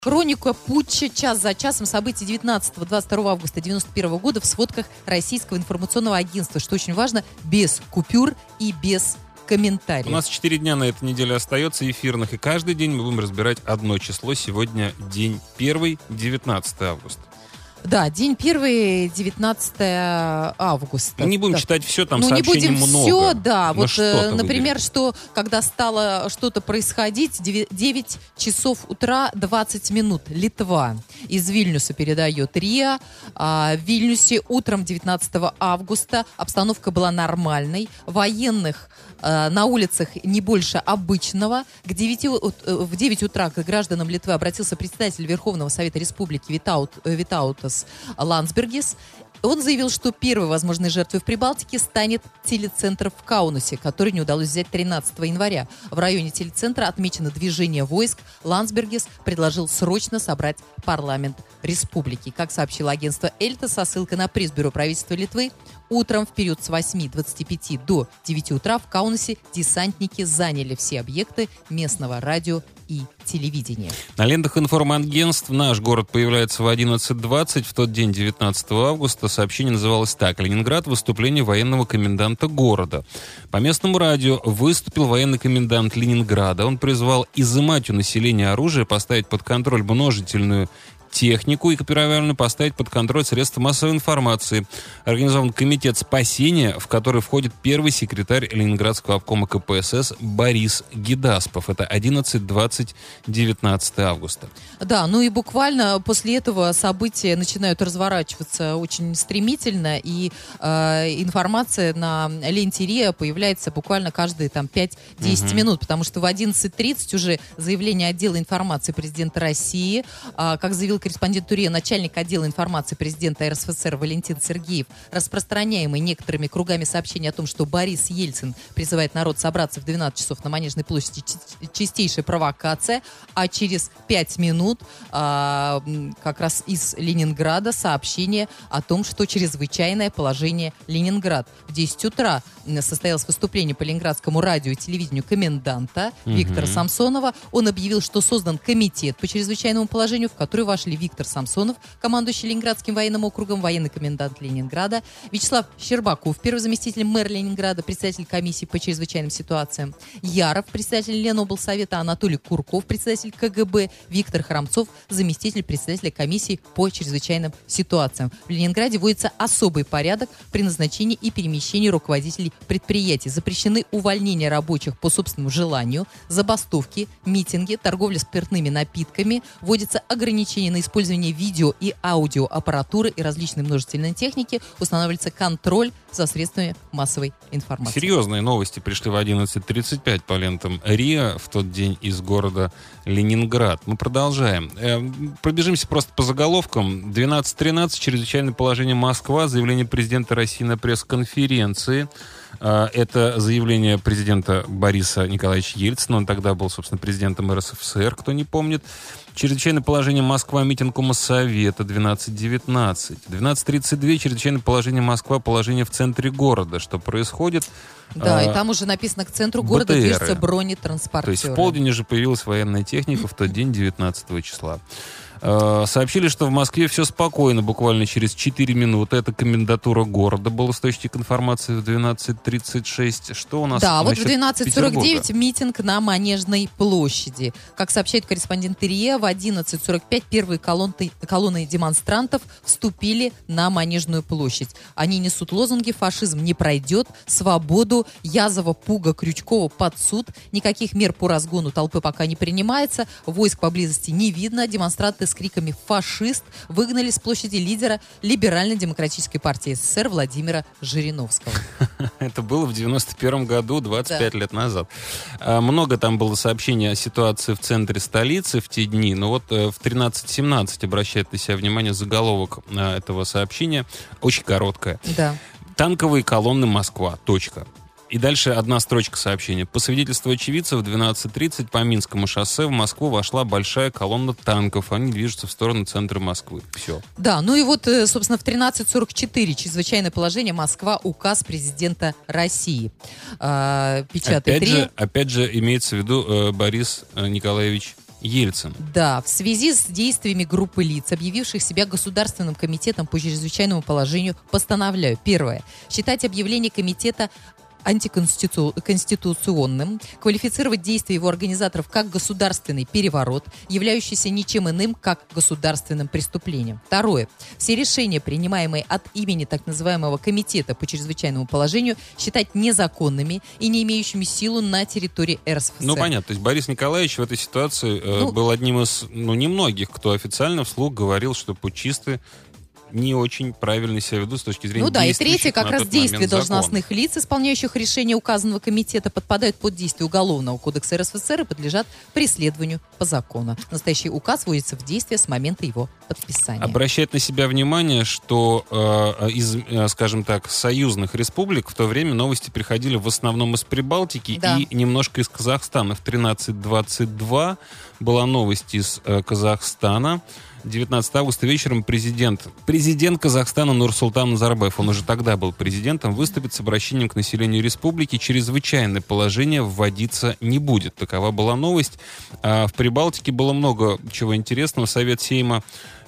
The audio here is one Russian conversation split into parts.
Хроника путча час за часом, события 19-22 августа 1991 года в сводках Российского информационного агентства, что очень важно, без купюр и без комментариев. У нас 4 дня на этой неделе остается эфирных, и каждый день мы будем разбирать одно число. Сегодня день 1, 19 августа. Да, день 1, 19 августа. Мы не будем читать все, там сообщений много. Не будем все, да. Но Вот, например, что когда стало что-то происходить, 9 часов утра 20 минут. Литва из Вильнюса передает РИА. В Вильнюсе утром 19 августа обстановка была нормальной. Военных на улицах не больше обычного. В 9 утра к гражданам Литвы обратился председатель Верховного Совета Республики Витаутас Ландсбергис. Он заявил, что первой возможной жертвой в Прибалтике станет телецентр в Каунасе, который не удалось взять 13 января. В районе телецентра отмечено движение войск. Ландсбергис предложил срочно собрать парламент республики. Как сообщило агентство Эльта со ссылкой на пресс-бюро правительства Литвы, утром в период с 8:25 до 9 утра в Каунасе десантники заняли все объекты местного радио и телевидения. На лентах информагентств «Наш город» появляется в 11:20. В тот день, 19 августа, сообщение называлось так: «Ленинград. Выступление военного коменданта города». По местному радио выступил военный комендант Ленинграда. Он призвал изымать у населения оружие, поставить под контроль множительную технику и правильно поставить под контроль средства массовой информации. Организован комитет спасения, в который входит первый секретарь Ленинградского обкома КПСС Борис Гедаспов. Это 11:20, 19 августа. Да, ну и буквально после этого события начинают разворачиваться очень стремительно, и информация на ленте РИА появляется буквально каждые 5-10 минут, потому что в 11:30 уже заявление отдела информации президента России, как заявил корреспондент РИА, начальник отдела информации президента РСФСР Валентин Сергеев, распространяемый некоторыми кругами сообщения о том, что Борис Ельцин призывает народ собраться в 12 часов на Манежной площади, чистейшая провокация, а через 5 минут как раз из Ленинграда сообщение о том, что чрезвычайное положение Ленинград. В 10 утра состоялось выступление по ленинградскому радио и телевидению коменданта Виктора Самсонова. Он объявил, что создан комитет по чрезвычайному положению, в который вошли Виктор Самсонов, командующий Ленинградским военным округом, военный комендант Ленинграда, Вячеслав Щербаков, первый заместитель мэра Ленинграда, председатель комиссии по чрезвычайным ситуациям, Яров, председатель Леноблсовета, Анатолий Курков, председатель КГБ, Виктор Храмцов, заместитель председателя комиссии по чрезвычайным ситуациям. В Ленинграде вводится особый порядок при назначении и перемещении руководителей предприятий. Запрещены увольнения рабочих по собственному желанию, забастовки, митинги, торговля спиртными напитками, вводится ограничение на использование видео и аудиоаппаратуры и различной множительной техники, устанавливается контроль за средствами массовой информации. Серьезные новости пришли в 11:35 по лентам РИА в тот день из города Ленинград. Мы продолжаем. Пробежимся просто по заголовкам. 12:13. Чрезвычайное положение Москва. Заявление президента России на пресс-конференции. Это заявление президента Бориса Николаевича Ельцина. Он тогда был, собственно, президентом РСФСР, кто не помнит. Чрезвычайное положение Москва, митинг Моссовета, 12:19. 12:32. Чрезвычайное положение Москва, положение в центре города. Что происходит? Да, и там уже написано, к центру города движутся бронетранспортеры. То есть в полдень уже появилась военная техника в тот день, 19 числа. Сообщили, что в Москве все спокойно, буквально через 4 минуты. Это комендатура города был источник информации в 12:36. Что у нас? Да, вот в 12:49 Петербурга? Митинг на Манежной площади. Как сообщает корреспондент РИА, в 11:45 первые колонны демонстрантов вступили на Манежную площадь. Они несут лозунги: «Фашизм не пройдет», «Свободу», «Язова, Пуга, Крючкова под суд». Никаких мер по разгону толпы пока не принимается. Войск поблизости не видно. Демонстранты с криками «Фашист» выгнали с площади лидера Либерально-демократической партии СССР Владимира Жириновского. Это было в 91 году, 25 лет назад. Много там было сообщений о ситуации в центре столицы в те дни. Но вот в 13:17 обращает на себя внимание заголовок этого сообщения. Очень короткое. Да. «Танковые колонны Москва. Точка». И дальше одна строчка сообщения. По свидетельству очевидцев, в 12:30 по Минскому шоссе в Москву вошла большая колонна танков. Они движутся в сторону центра Москвы. Все. Да, ну и вот, собственно, в 13:44 чрезвычайное положение Москва, указ президента России. Печатает РИА. Опять же, имеется в виду Борис Николаевич Ельцин. Да, в связи с действиями группы лиц, объявивших себя Государственным комитетом по чрезвычайному положению, постановляю. Первое. Считать объявление комитета антиконституционным, квалифицировать действия его организаторов как государственный переворот, являющийся ничем иным, как государственным преступлением. Второе. Все решения, принимаемые от имени так называемого комитета по чрезвычайному положению, считать незаконными и не имеющими силу на территории РСФСР. Ну, понятно. То есть Борис Николаевич в этой ситуации был одним из, немногих, кто официально вслух говорил, что путчисты не очень правильно себя ведут с точки зрения действующих. И третье, как раз действия должностных лиц, исполняющих решения указанного комитета, подпадают под действие Уголовного кодекса РСФСР и подлежат преследованию по закону. Настоящий указ вводится в действие с момента его подписания. Обращает на себя внимание, что из, скажем так, союзных республик в то время новости приходили в основном из Прибалтики и немножко из Казахстана. В 13:22 была новость из Казахстана. 19 августа вечером президент Казахстана Нурсултан Назарбаев, он уже тогда был президентом, выступит с обращением к населению республики. Чрезвычайное положение вводиться не будет. Такова была новость. В Прибалтике было много чего интересного. Совет Сейма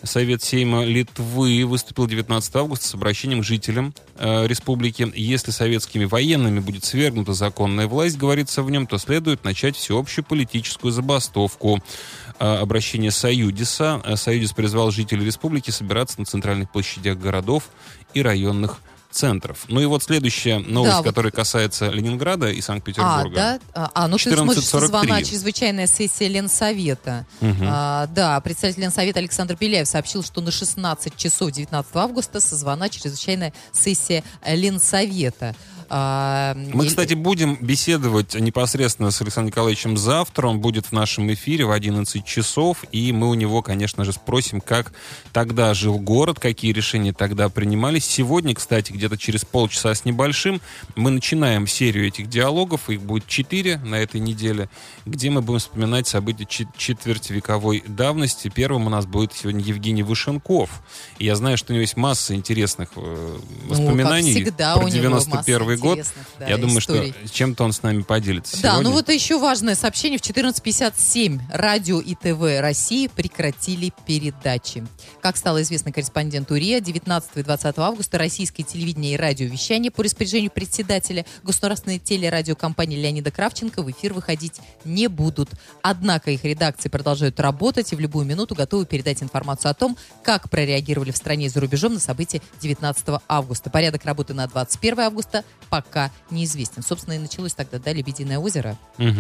Литвы выступил 19 августа с обращением к жителям республики. Если советскими военными будет свергнута законная власть, говорится в нем, то следует начать всеобщую политическую забастовку. Обращение Союдиса. Союдис призвал жителей республики собираться на центральных площадях городов и районных центров. Ну и вот следующая новость, которая касается Ленинграда и Санкт-Петербурга. Ну ты смотришь, созвана чрезвычайная сессия Ленсовета. Председатель Ленсовета Александр Беляев сообщил, что на 16 часов 19 августа созвана чрезвычайная сессия Ленсовета. Мы, кстати, будем беседовать непосредственно с Александром Николаевичем завтра. Он будет в нашем эфире в 11 часов. И мы у него, конечно же, спросим, как тогда жил город, какие решения тогда принимались. Сегодня, кстати, где-то через полчаса с небольшим мы начинаем серию этих диалогов. Их будет 4 на этой неделе, где мы будем вспоминать события четвертьвековой давности. Первым у нас будет сегодня Евгений Вышенков. И я знаю, что у него есть масса интересных воспоминаний про 91 год. Я думаю, что чем-то он с нами поделится сегодня. Вот еще важное сообщение. В 14:57 радио и ТВ России прекратили передачи. Как стало известно корреспонденту РИА, 19 и 20 августа российское телевидение и радиовещание по распоряжению председателя государственной телерадиокомпании Леонида Кравченко в эфир выходить не будут. Однако их редакции продолжают работать и в любую минуту готовы передать информацию о том, как прореагировали в стране и за рубежом на события 19 августа. Порядок работы на 21 августа пока неизвестен. Собственно, и началось тогда, «Лебединое озеро».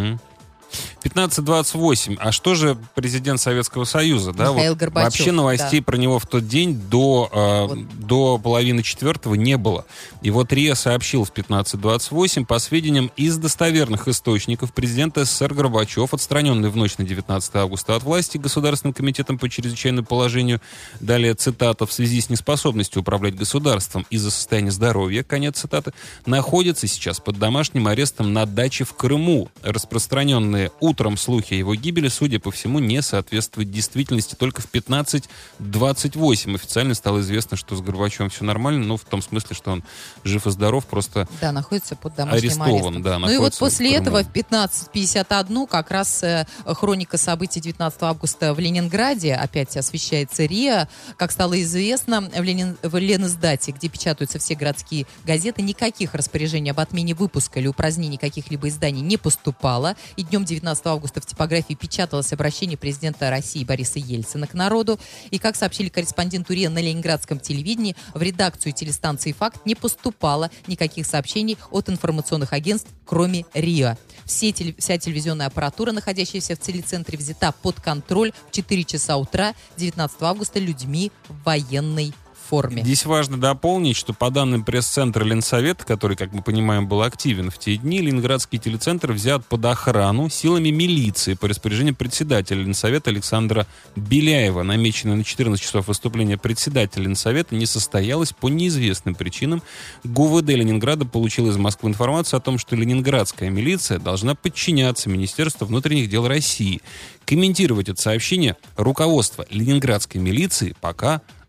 15:28. А что же президент Советского Союза? Михаил Горбачев. Вообще новостей про него в тот день до половины четвертого не было. И вот РИА сообщил в 15:28, по сведениям из достоверных источников, президент СССР Горбачев, отстраненный в ночь на 19 августа от власти Государственным комитетом по чрезвычайному положению, далее цитата, в связи с неспособностью управлять государством из-за состояния здоровья, конец цитаты, находится сейчас под домашним арестом на даче в Крыму. Распространенные утром слухи о его гибели, судя по всему, не соответствуют действительности. Только в 15:28 официально стало известно, что с Горбачевым все нормально, в том смысле, что он жив и здоров, просто находится под домашним арестован. арестом. И вот после этого в 15:51 как раз хроника событий 19 августа в Ленинграде опять освещается РИА. Как стало известно, в Лениздате, где печатаются все городские газеты, никаких распоряжений об отмене выпуска или упразднении каких-либо изданий не поступало. И днем 19 августа в типографии печаталось обращение президента России Бориса Ельцина к народу. И, как сообщили корреспонденту РИА на ленинградском телевидении, в редакцию телестанции «Факт» не поступало никаких сообщений от информационных агентств, кроме РИА. Вся телевизионная аппаратура, находящаяся в телецентре, взята под контроль в 4 часа утра 19 августа людьми в военной форме. Здесь важно дополнить, что по данным пресс-центра Ленсовета, который, как мы понимаем, был активен в те дни, ленинградский телецентр взят под охрану силами милиции по распоряжению председателя Ленсовета Александра Беляева. Намеченное на 14 часов выступление председателя Ленсовета не состоялось по неизвестным причинам. ГУВД Ленинграда получил из Москвы информацию о том, что ленинградская милиция должна подчиняться Министерству внутренних дел России. Комментировать это сообщение руководство ленинградской милиции пока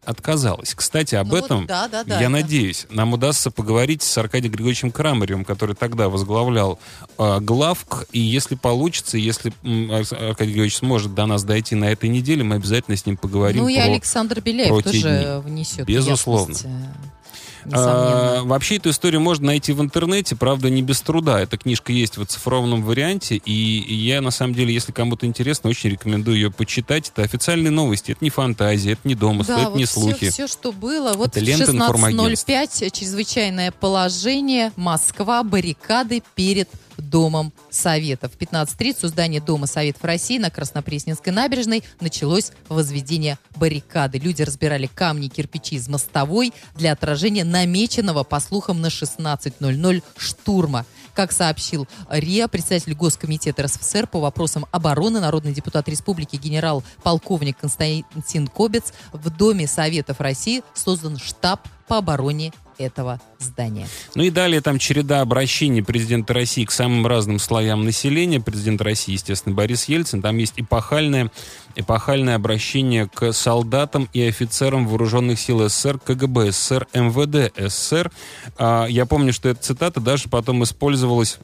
отказалась. Кстати, об этом, я надеюсь, нам удастся поговорить с Аркадием Григорьевичем Крамаревым, который тогда возглавлял главк, и если получится, если Аркадий Григорьевич сможет до нас дойти на этой неделе, мы обязательно с ним поговорим. Ну и Александр Беляев тоже внесет. Безусловно. Вообще эту историю можно найти в интернете, правда, не без труда. Эта книжка есть в оцифрованном варианте, и я, на самом деле, если кому-то интересно, очень рекомендую ее почитать. Это официальные новости, это не фантазия, это не домыслы, это не слухи. Все, что было. Вот это в 16:05 чрезвычайное положение, Москва, баррикады перед Домом Советов. В 15:30 у здания Дома Советов России на Краснопресненской набережной началось возведение баррикады. Люди разбирали камни и кирпичи из мостовой для отражения намеченного, по слухам, на 16:00 штурма. Как сообщил РИА, председатель Госкомитета РСФСР по вопросам обороны, народный депутат республики генерал-полковник Константин Кобец, в Доме Советов России создан штаб по обороне этого здания. Ну и далее там череда обращений президента России к самым разным слоям населения. Президент России, естественно, Борис Ельцин. Там есть эпохальное обращение к солдатам и офицерам вооруженных сил СССР, КГБ СССР, МВД СССР. Я помню, что эта цитата даже потом использовалась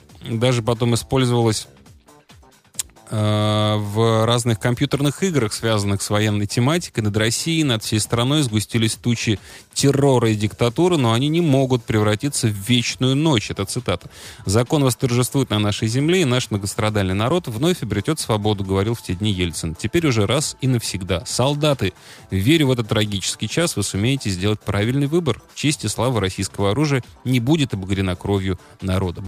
в разных компьютерных играх, связанных с военной тематикой. Над Россией, над всей страной сгустились тучи террора и диктатуры, но они не могут превратиться в вечную ночь. Это цитата. «Закон восторжествует на нашей земле, и наш многострадальный народ вновь обретет свободу», говорил в те дни Ельцин. Теперь уже раз и навсегда. Солдаты, верю в этот трагический час, вы сумеете сделать правильный выбор. Честь и слава российского оружия не будет обогрена кровью народа.